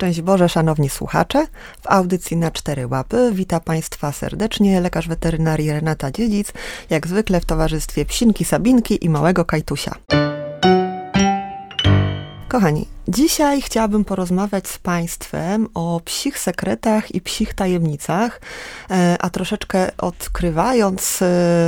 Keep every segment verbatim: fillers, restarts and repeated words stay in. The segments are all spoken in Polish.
Szczęść Boże, szanowni słuchacze. W audycji Na Cztery Łapy wita Państwa serdecznie lekarz weterynarii Renata Dziedzic, jak zwykle w towarzystwie psinki Sabinki i małego Kajtusia. Kochani, dzisiaj chciałabym porozmawiać z Państwem o psich sekretach i psich tajemnicach, a troszeczkę odkrywając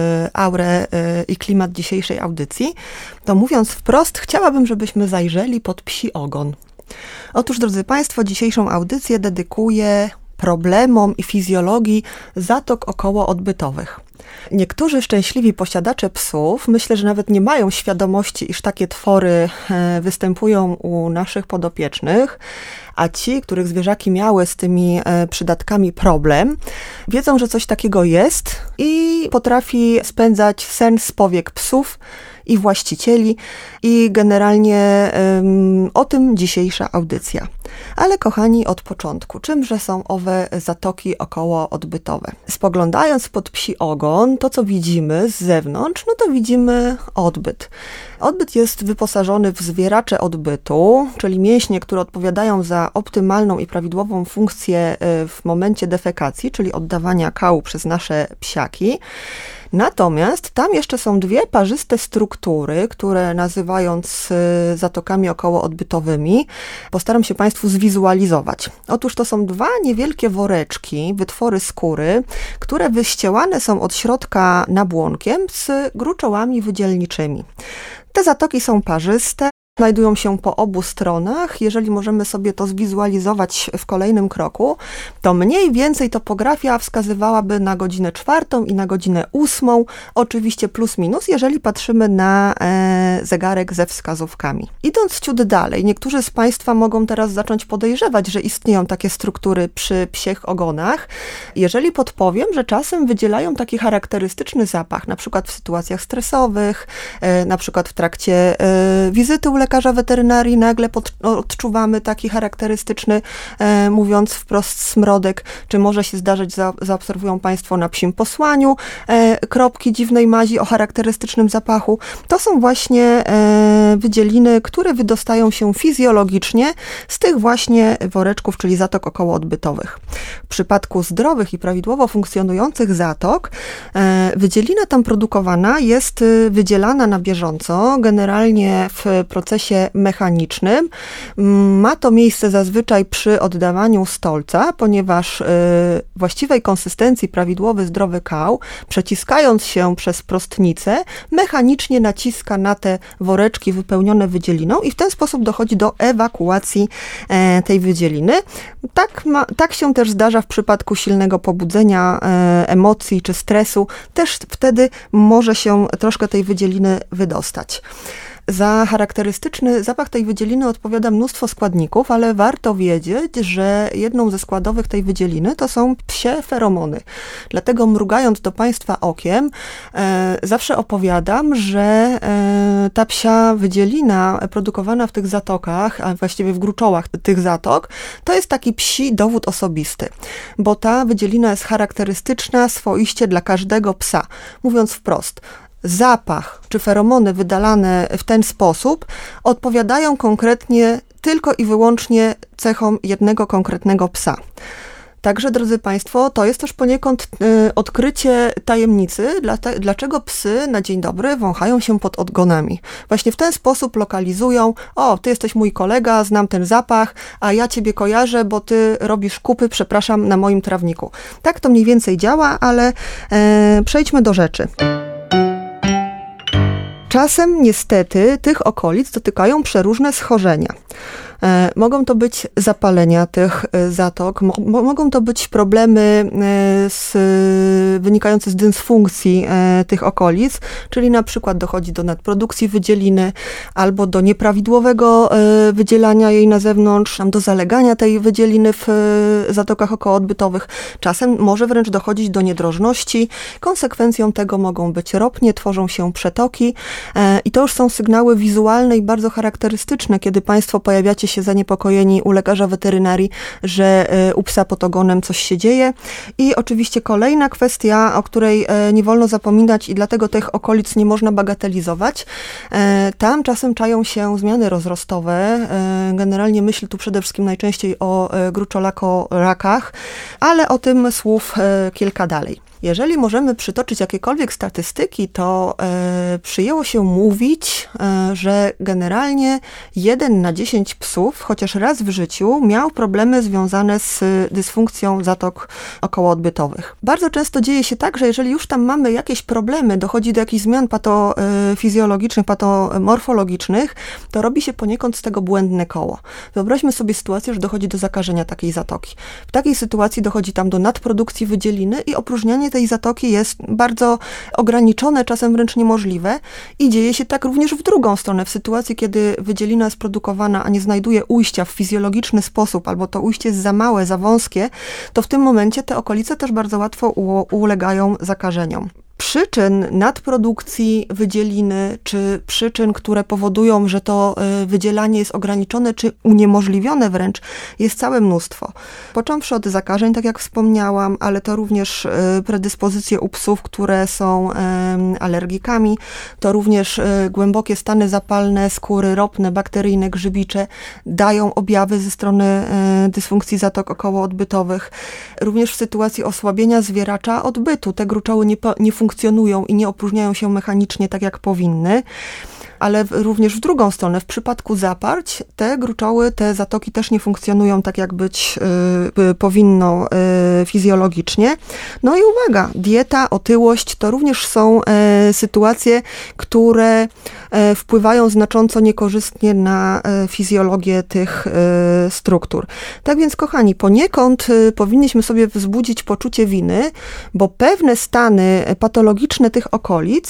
aurę i klimat dzisiejszej audycji, to mówiąc wprost, chciałabym, żebyśmy zajrzeli pod psi ogon. Otóż, drodzy Państwo, dzisiejszą audycję dedykuję problemom i fizjologii zatok okołoodbytowych. Niektórzy szczęśliwi posiadacze psów, myślę, że nawet nie mają świadomości, iż takie twory występują u naszych podopiecznych, a ci, których zwierzaki miały z tymi przydatkami problem, wiedzą, że coś takiego jest i potrafi spędzać sen z powiek psów i właścicieli i generalnie um, o tym dzisiejsza audycja. Ale kochani, od początku, czymże są owe zatoki okołoodbytowe? Spoglądając pod psi ogon, to co widzimy z zewnątrz, no to widzimy odbyt. Odbyt jest wyposażony w zwieracze odbytu, czyli mięśnie, które odpowiadają za optymalną i prawidłową funkcję w momencie defekacji, czyli oddawania kału przez nasze psiaki. Natomiast tam jeszcze są dwie parzyste struktury, które nazywając zatokami okołoodbytowymi, postaram się Państwu zwizualizować. Otóż to są dwa niewielkie woreczki, wytwory skóry, które wyścielane są od środka nabłonkiem z gruczołami wydzielniczymi. Te zatoki są parzyste. Znajdują się po obu stronach. Jeżeli możemy sobie to zwizualizować w kolejnym kroku, to mniej więcej topografia wskazywałaby na godzinę czwartą i na godzinę ósmą, oczywiście plus minus, jeżeli patrzymy na e, zegarek ze wskazówkami. Idąc ciut dalej, niektórzy z Państwa mogą teraz zacząć podejrzewać, że istnieją takie struktury przy psiech ogonach. Jeżeli podpowiem, że czasem wydzielają taki charakterystyczny zapach, na przykład w sytuacjach stresowych, e, na przykład w trakcie e, wizyty u lekarza, lekarza weterynarii nagle pod, odczuwamy taki charakterystyczny, e, mówiąc wprost, smrodek, czy może się zdarzyć, za, zaobserwują Państwo na psim posłaniu, e, kropki dziwnej mazi o charakterystycznym zapachu. To są właśnie e, wydzieliny, które wydostają się fizjologicznie z tych właśnie woreczków, czyli zatok okołoodbytowych. W przypadku zdrowych i prawidłowo funkcjonujących zatok, e, wydzielina tam produkowana jest wydzielana na bieżąco, generalnie w procesie mechanicznym. Ma to miejsce zazwyczaj przy oddawaniu stolca, ponieważ y, właściwej konsystencji prawidłowy zdrowy kał, przeciskając się przez prostnicę, mechanicznie naciska na te woreczki wypełnione wydzieliną i w ten sposób dochodzi do ewakuacji e, tej wydzieliny. Tak, ma, tak się też zdarza w przypadku silnego pobudzenia e, emocji czy stresu. Też wtedy może się troszkę tej wydzieliny wydostać. Za charakterystyczny zapach tej wydzieliny odpowiada mnóstwo składników, ale warto wiedzieć, że jedną ze składowych tej wydzieliny to są psie feromony. Dlatego mrugając do Państwa okiem, e, zawsze opowiadam, że e, ta psia wydzielina produkowana w tych zatokach, a właściwie w gruczołach tych zatok, to jest taki psi dowód osobisty, bo ta wydzielina jest charakterystyczna swoiście dla każdego psa. Mówiąc wprost, zapach czy feromony wydalane w ten sposób odpowiadają konkretnie tylko i wyłącznie cechom jednego konkretnego psa. Także, drodzy Państwo, to jest też poniekąd y, odkrycie tajemnicy, dla te, dlaczego psy na dzień dobry wąchają się pod odgonami. Właśnie w ten sposób lokalizują: o, ty jesteś mój kolega, znam ten zapach, a ja ciebie kojarzę, bo ty robisz kupy, przepraszam, na moim trawniku. Tak to mniej więcej działa, ale y, przejdźmy do rzeczy. Czasem niestety tych okolic dotykają przeróżne schorzenia. E, mogą to być zapalenia tych zatok, mo, mogą to być problemy e, z, wynikające z dysfunkcji e, tych okolic, czyli na przykład dochodzi do nadprodukcji wydzieliny albo do nieprawidłowego e, wydzielania jej na zewnątrz, do zalegania tej wydzieliny w e, zatokach okołoodbytowych. Czasem może wręcz dochodzić do niedrożności. Konsekwencją tego mogą być ropnie, tworzą się przetoki e, i to już są sygnały wizualne i bardzo charakterystyczne, kiedy Państwo pojawiacie czujecie się zaniepokojeni u lekarza weterynarii, że u psa pod ogonem coś się dzieje. I oczywiście kolejna kwestia, o której nie wolno zapominać i dlatego tych okolic nie można bagatelizować. Tam czasem czają się zmiany rozrostowe. Generalnie myślę tu przede wszystkim najczęściej o gruczolako-rakach, ale o tym słów kilka dalej. Jeżeli możemy przytoczyć jakiekolwiek statystyki, to e, przyjęło się mówić, e, że generalnie jeden na dziesięć psów chociaż raz w życiu miał problemy związane z dysfunkcją zatok okołoodbytowych. Bardzo często dzieje się tak, że jeżeli już tam mamy jakieś problemy, dochodzi do jakichś zmian patofizjologicznych, patomorfologicznych, to robi się poniekąd z tego błędne koło. Wyobraźmy sobie sytuację, że dochodzi do zakażenia takiej zatoki. W takiej sytuacji dochodzi tam do nadprodukcji wydzieliny i opróżnianie tej zatoki jest bardzo ograniczone, czasem wręcz niemożliwe i dzieje się tak również w drugą stronę. W sytuacji, kiedy wydzielina jest produkowana, a nie znajduje ujścia w fizjologiczny sposób, albo to ujście jest za małe, za wąskie, to w tym momencie te okolice też bardzo łatwo u- ulegają zakażeniom. Przyczyn nadprodukcji wydzieliny, czy przyczyn, które powodują, że to wydzielanie jest ograniczone, czy uniemożliwione wręcz, jest całe mnóstwo. Począwszy od zakażeń, tak jak wspomniałam, ale to również predyspozycje u psów, które są alergikami, to również głębokie stany zapalne skóry, ropne, bakteryjne, grzybicze dają objawy ze strony dysfunkcji zatok okołoodbytowych. Również w sytuacji osłabienia zwieracza odbytu te gruczoły nie, po, nie funkcjonują i nie opróżniają się mechanicznie tak, jak powinny. Ale również w drugą stronę, w przypadku zaparć, te gruczoły, te zatoki też nie funkcjonują tak, jak być y, powinno y, fizjologicznie. No i uwaga, dieta, otyłość to również są y, sytuacje, które y, wpływają znacząco niekorzystnie na y, fizjologię tych y, struktur. Tak więc, kochani, poniekąd y, powinniśmy sobie wzbudzić poczucie winy, bo pewne stany patologiczne tych okolic y,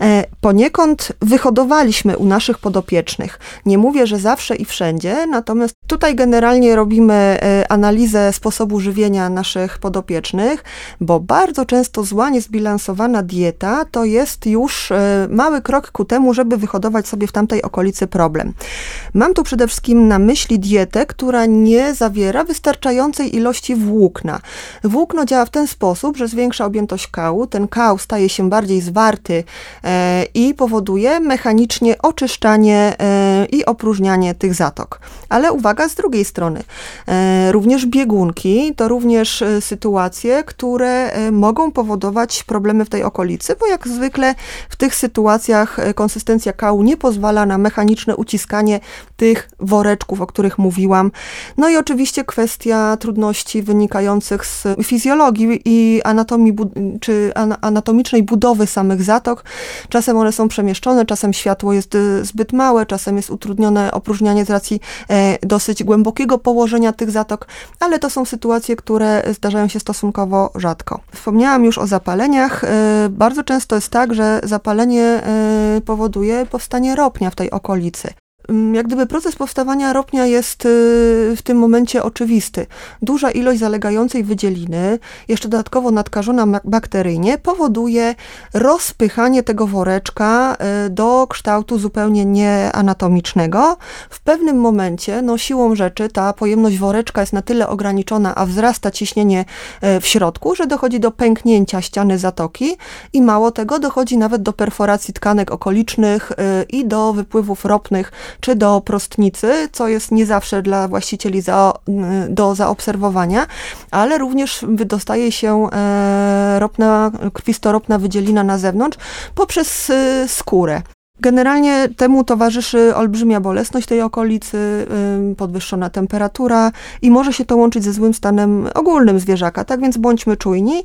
poniekąd wyhodowaliśmy u naszych podopiecznych. Nie mówię, że zawsze i wszędzie, natomiast tutaj generalnie robimy analizę sposobu żywienia naszych podopiecznych, bo bardzo często zła, niezbilansowana dieta to jest już mały krok ku temu, żeby wyhodować sobie w tamtej okolicy problem. Mam tu przede wszystkim na myśli dietę, która nie zawiera wystarczającej ilości włókna. Włókno działa w ten sposób, że zwiększa objętość kału, ten kał staje się bardziej zwarty e, i powoduje mechanicznie oczyszczanie e, i opróżnianie tych zatok. Ale uwaga, z drugiej strony, e, również biegunki to również e, sytuacje, które e, mogą powodować problemy w tej okolicy, bo jak zwykle w tych sytuacjach e, konsystencja kału nie pozwala na mechaniczne uciskanie tych woreczków, o których mówiłam. No i oczywiście kwestia trudności wynikających z fizjologii i anatomii, czy anatomicznej budowy samych zatok. Czasem one są przemieszczone, czasem światło jest zbyt małe, czasem jest utrudnione opróżnianie z racji e, dosyć głębokiego położenia tych zatok, ale to są sytuacje, które zdarzają się stosunkowo rzadko. Wspomniałam już o zapaleniach. E, bardzo często jest tak, że zapalenie e, powoduje powstanie ropnia w tej okolicy. Jak gdyby proces powstawania ropnia jest w tym momencie oczywisty. Duża ilość zalegającej wydzieliny, jeszcze dodatkowo nadkażona bakteryjnie, powoduje rozpychanie tego woreczka do kształtu zupełnie nieanatomicznego. W pewnym momencie, no siłą rzeczy, ta pojemność woreczka jest na tyle ograniczona, a wzrasta ciśnienie w środku, że dochodzi do pęknięcia ściany zatoki i mało tego, dochodzi nawet do perforacji tkanek okolicznych i do wypływów ropnych czy do prostnicy, co jest nie zawsze dla właścicieli za, do zaobserwowania, ale również wydostaje się e, ropna, krwistoropna wydzielina na zewnątrz poprzez e, skórę. Generalnie temu towarzyszy olbrzymia bolesność tej okolicy, podwyższona temperatura i może się to łączyć ze złym stanem ogólnym zwierzaka, tak więc bądźmy czujni.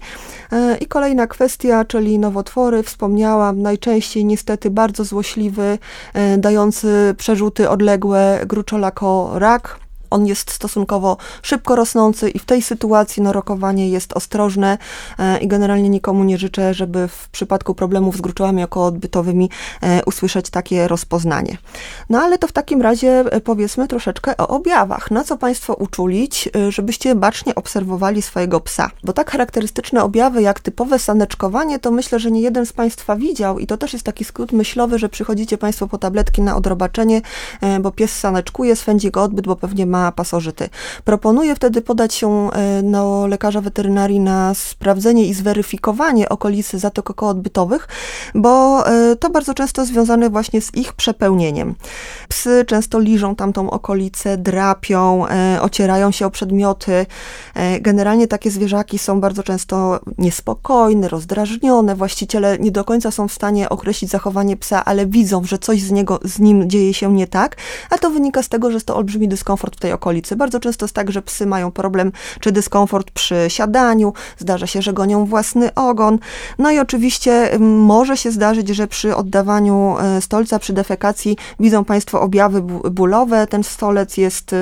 I kolejna kwestia, czyli nowotwory, wspomniałam, najczęściej niestety bardzo złośliwy, dający przerzuty odległe gruczolako-rak. on jest stosunkowo szybko rosnący i w tej sytuacji no, rokowanie jest ostrożne i generalnie nikomu nie życzę, żeby w przypadku problemów z gruczołami okołoodbytowymi usłyszeć takie rozpoznanie. No ale to w takim razie powiedzmy troszeczkę o objawach. Na co Państwo uczulić, żebyście bacznie obserwowali swojego psa? Bo tak charakterystyczne objawy jak typowe saneczkowanie, to myślę, że nie jeden z Państwa widział i to też jest taki skrót myślowy, że przychodzicie Państwo po tabletki na odrobaczenie, bo pies saneczkuje, swędzi go odbyt, bo pewnie ma pasożyty. Proponuję wtedy podać się do lekarza weterynarii na sprawdzenie i zweryfikowanie okolicy zatok okołoodbytowych, bo to bardzo często związane właśnie z ich przepełnieniem. Psy często liżą tamtą okolicę, drapią, ocierają się o przedmioty. Generalnie takie zwierzaki są bardzo często niespokojne, rozdrażnione. Właściciele nie do końca są w stanie określić zachowanie psa, ale widzą, że coś z niego, z nim dzieje się nie tak, a to wynika z tego, że jest to olbrzymi dyskomfort w tej okolicy. Bardzo często jest tak, że psy mają problem czy dyskomfort przy siadaniu, zdarza się, że gonią własny ogon. No i oczywiście może się zdarzyć, że przy oddawaniu stolca, przy defekacji widzą Państwo objawy bólowe. Ten stolec jest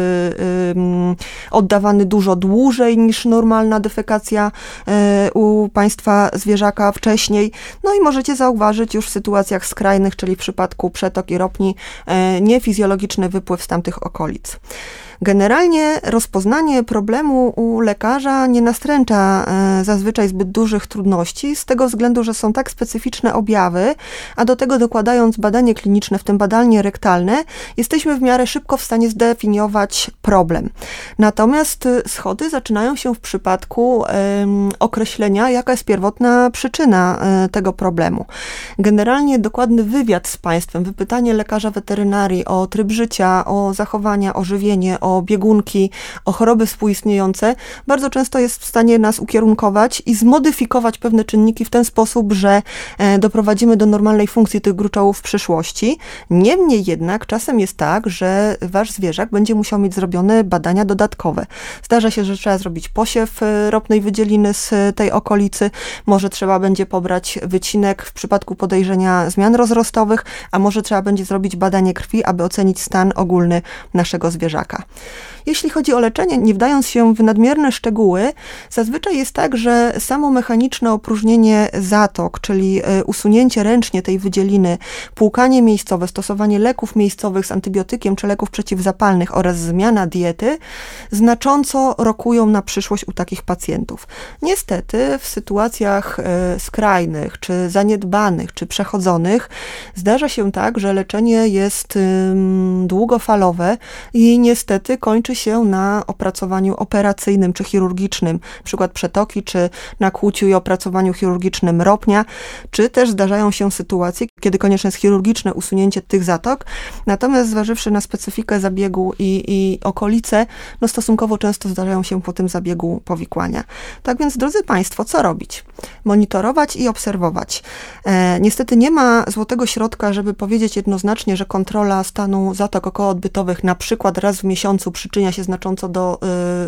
oddawany dużo dłużej niż normalna defekacja u Państwa zwierzaka wcześniej. No i możecie zauważyć już w sytuacjach skrajnych, czyli w przypadku przetok i ropni, niefizjologiczny wypływ z tamtych okolic. Generalnie rozpoznanie problemu u lekarza nie nastręcza e, zazwyczaj zbyt dużych trudności, z tego względu, że są tak specyficzne objawy, a do tego dokładając badanie kliniczne, w tym badanie rektalne, jesteśmy w miarę szybko w stanie zdefiniować problem. Natomiast schody zaczynają się w przypadku e, określenia, jaka jest pierwotna przyczyna e, tego problemu. Generalnie dokładny wywiad z Państwem, wypytanie lekarza weterynarii o tryb życia, o zachowania, o żywienie, o biegunki, o choroby współistniejące, bardzo często jest w stanie nas ukierunkować i zmodyfikować pewne czynniki w ten sposób, że doprowadzimy do normalnej funkcji tych gruczołów w przyszłości. Niemniej jednak czasem jest tak, że wasz zwierzak będzie musiał mieć zrobione badania dodatkowe. Zdarza się, że trzeba zrobić posiew ropnej wydzieliny z tej okolicy, może trzeba będzie pobrać wycinek w przypadku podejrzenia zmian rozrostowych, a może trzeba będzie zrobić badanie krwi, aby ocenić stan ogólny naszego zwierzaka. Jeśli chodzi o leczenie, nie wdając się w nadmierne szczegóły, zazwyczaj jest tak, że samo mechaniczne opróżnienie zatok, czyli usunięcie ręcznie tej wydzieliny, płukanie miejscowe, stosowanie leków miejscowych z antybiotykiem czy leków przeciwzapalnych oraz zmiana diety znacząco rokują na przyszłość u takich pacjentów. Niestety w sytuacjach skrajnych, czy zaniedbanych, czy przechodzonych zdarza się tak, że leczenie jest długofalowe i niestety kończy się na opracowaniu operacyjnym czy chirurgicznym, przykład przetoki, czy na kłuciu i opracowaniu chirurgicznym ropnia, czy też zdarzają się sytuacje, kiedy konieczne jest chirurgiczne usunięcie tych zatok, natomiast zważywszy na specyfikę zabiegu i, i okolice, no stosunkowo często zdarzają się po tym zabiegu powikłania. Tak więc, drodzy Państwo, co robić? Monitorować i obserwować. E, niestety nie ma złotego środka, żeby powiedzieć jednoznacznie, że kontrola stanu zatok okołoodbytowych na przykład raz w miesiącu przyczynia się znacząco do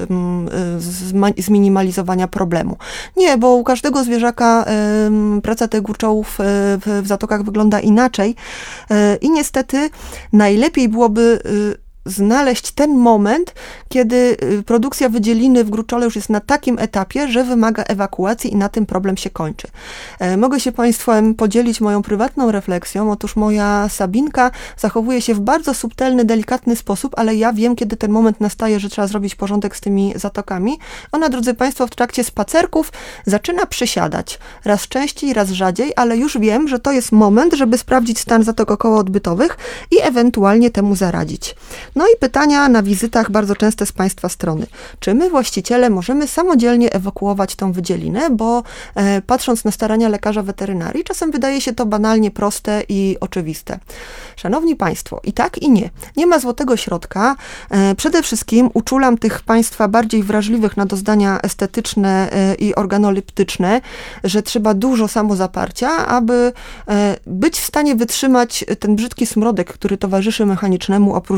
y, y, zminimalizowania problemu. Nie, bo u każdego zwierzaka y, praca tych gruczołów y, w, w zatokach wygląda inaczej y, i niestety najlepiej byłoby y, znaleźć ten moment, kiedy produkcja wydzieliny w gruczole już jest na takim etapie, że wymaga ewakuacji i na tym problem się kończy. Mogę się Państwem podzielić moją prywatną refleksją. Otóż moja Sabinka zachowuje się w bardzo subtelny, delikatny sposób, ale ja wiem, kiedy ten moment nastaje, że trzeba zrobić porządek z tymi zatokami. Ona, drodzy Państwo, w trakcie spacerków zaczyna przysiadać. Raz częściej, raz rzadziej, ale już wiem, że to jest moment, żeby sprawdzić stan zatok okołoodbytowych i ewentualnie temu zaradzić. No i pytania na wizytach bardzo częste z Państwa strony. Czy my, właściciele, możemy samodzielnie ewakuować tą wydzielinę? Bo e, patrząc na starania lekarza weterynarii, czasem wydaje się to banalnie proste i oczywiste. Szanowni Państwo, i tak, i nie. Nie ma złotego środka. E, przede wszystkim uczulam tych Państwa bardziej wrażliwych na doznania estetyczne e, i organoleptyczne, że trzeba dużo samozaparcia, aby e, być w stanie wytrzymać ten brzydki smrodek, który towarzyszy mechanicznemu opróżnianiu zatok.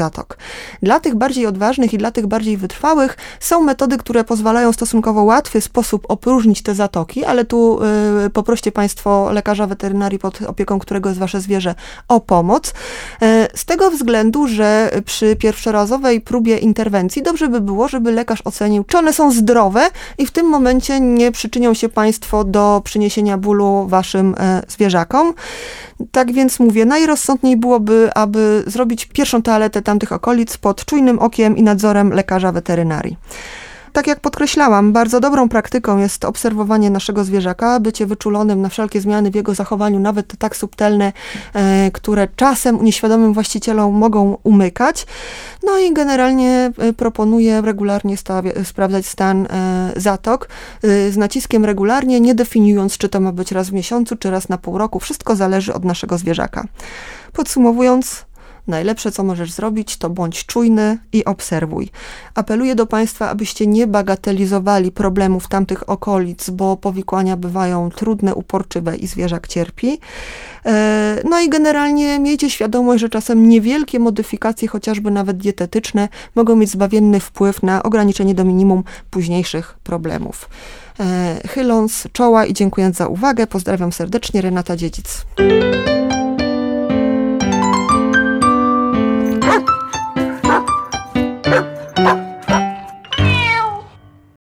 zatok. Dla tych bardziej odważnych i dla tych bardziej wytrwałych są metody, które pozwalają w stosunkowo łatwy sposób opróżnić te zatoki, ale tu y, poproście Państwo lekarza weterynarii, pod opieką którego jest Wasze zwierzę, o pomoc. Y, z tego względu, że przy pierwszorazowej próbie interwencji dobrze by było, żeby lekarz ocenił, czy one są zdrowe i w tym momencie nie przyczynią się Państwo do przyniesienia bólu Waszym y, zwierzakom. Tak więc mówię, najrozsądniej byłoby, aby zrobić pierwszą toaletę tamtych okolic pod czujnym okiem i nadzorem lekarza weterynarii. Tak jak podkreślałam, bardzo dobrą praktyką jest obserwowanie naszego zwierzaka, bycie wyczulonym na wszelkie zmiany w jego zachowaniu, nawet tak subtelne, e, które czasem nieświadomym właścicielom mogą umykać. No i generalnie e, proponuję regularnie stawia, sprawdzać stan e, zatok e, z naciskiem regularnie, nie definiując, czy to ma być raz w miesiącu, czy raz na pół roku. Wszystko zależy od naszego zwierzaka. Podsumowując, najlepsze, co możesz zrobić, to bądź czujny i obserwuj. Apeluję do Państwa, abyście nie bagatelizowali problemów tamtych okolic, bo powikłania bywają trudne, uporczywe i zwierzak cierpi. No i generalnie miejcie świadomość, że czasem niewielkie modyfikacje, chociażby nawet dietetyczne, mogą mieć zbawienny wpływ na ograniczenie do minimum późniejszych problemów. Chyląc czoła i dziękując za uwagę, pozdrawiam serdecznie, Renata Dziedzic.